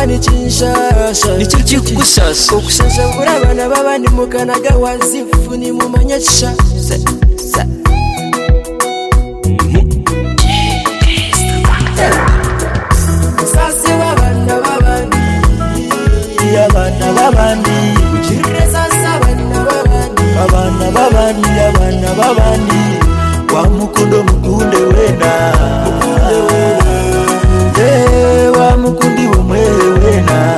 mani kinshasha nicyo kikushasha okushasha bura abana babandi mukanaga wazifu ni mumanyasha sasi wabana babandi abana babandi ujire sasa abana babandi wa mukundo mukunde wena wa mukundi umwere wena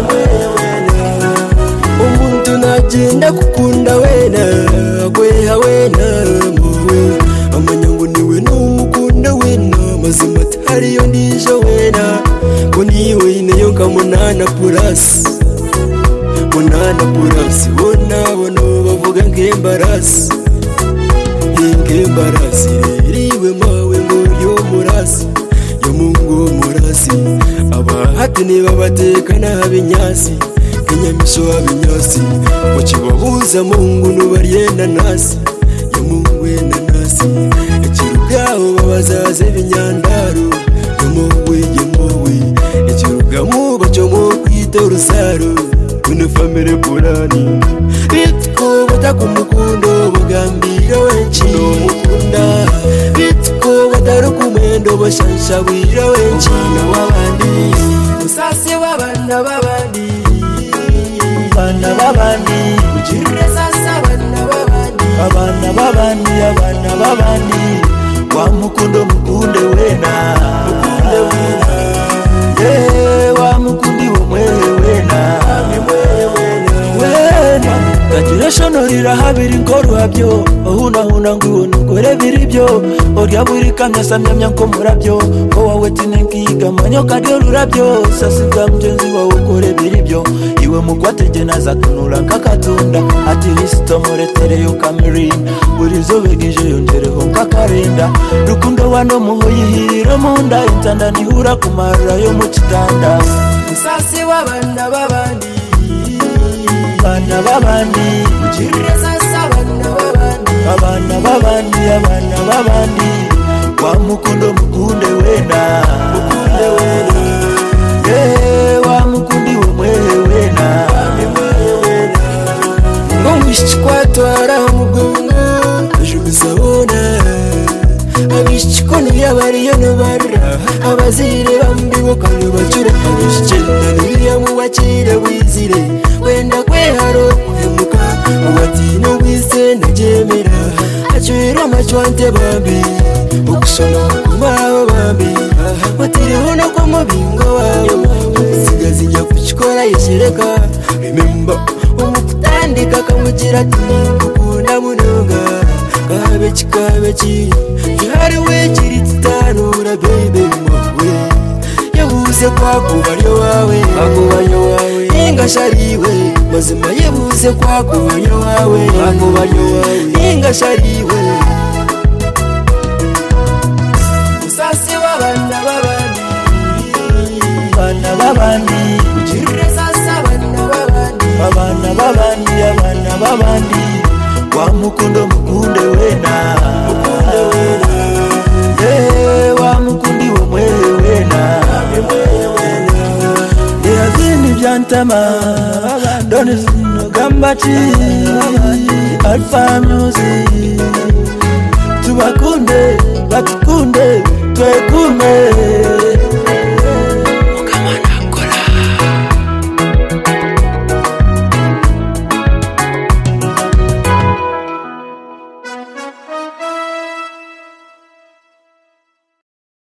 umuntu nagenda kukunda wena gweha wena muwe amanya ngo niwe n'umukunda wena mazima atariyo ndijo wena ngo niwe ineyo kamunana plus bona bavuga nk'embarasi riwe mawe ngo ryo murasi yo mungu murasi abahati niba batekana habinyasi kenyamisho habinyasi wakibabuza mungu nubaryenda nasi yo mungu nanasi ekirugaho babazaze binyandaro yo mowe ekirugamu bacomo kwita urusaro kuno family purani bitko batakumukundo bugambira wenchi mukunda bitko batarukumendo bashanshabira wenchi wabandi musasi wabana babandi ujire sasa abana babandi wa mukundo mukunde wena wa mukundi umwere wena Shonora habiri ngoro habyo ohuna ngwiwo nugore biribyo orya buri kamyasa myamya ko murabyo ko wawe tinenkiga manyo kadyo rurabyo sasiga mjenzi wawe ukore biribyo iwe mugwatege naza kunura kakatunda ati listo muretere yo kamerin buri zobegije yongereho nkakarinda rukundo wano muho yihira munda intanda nihura kumara yo mu kitanda musasi wabana babandi ujire sasa abana babandi wa mukundo mukunde wena wa mukundi umwere wena ngomishkwatwara mugungu jubisabona abishikoni yabariyo nobara abazire bambiwo kandi bacure abishikenda niya muwakire wizire wenda kweharo kuhemuka uwatino wise najemera achwero machwante bambi ukusona kumao bambi watiriho no kwa mubingo wawe sigazi ya kuchikora yeshereka remember umukutandika kamugira ati kukunda munonga kabeki hari wekiri titanura baby mawe yabuze kwakubaryo wawe ingashariwe mazima yabuze kwakubaryo wawe ingashariwe musasi wabana babandi ujire sasa abana babandi wa mukundo mukunde wena wa mukundi umwere wena yazini byantama doni gambati Alpha Music tubakunde batukunde twekume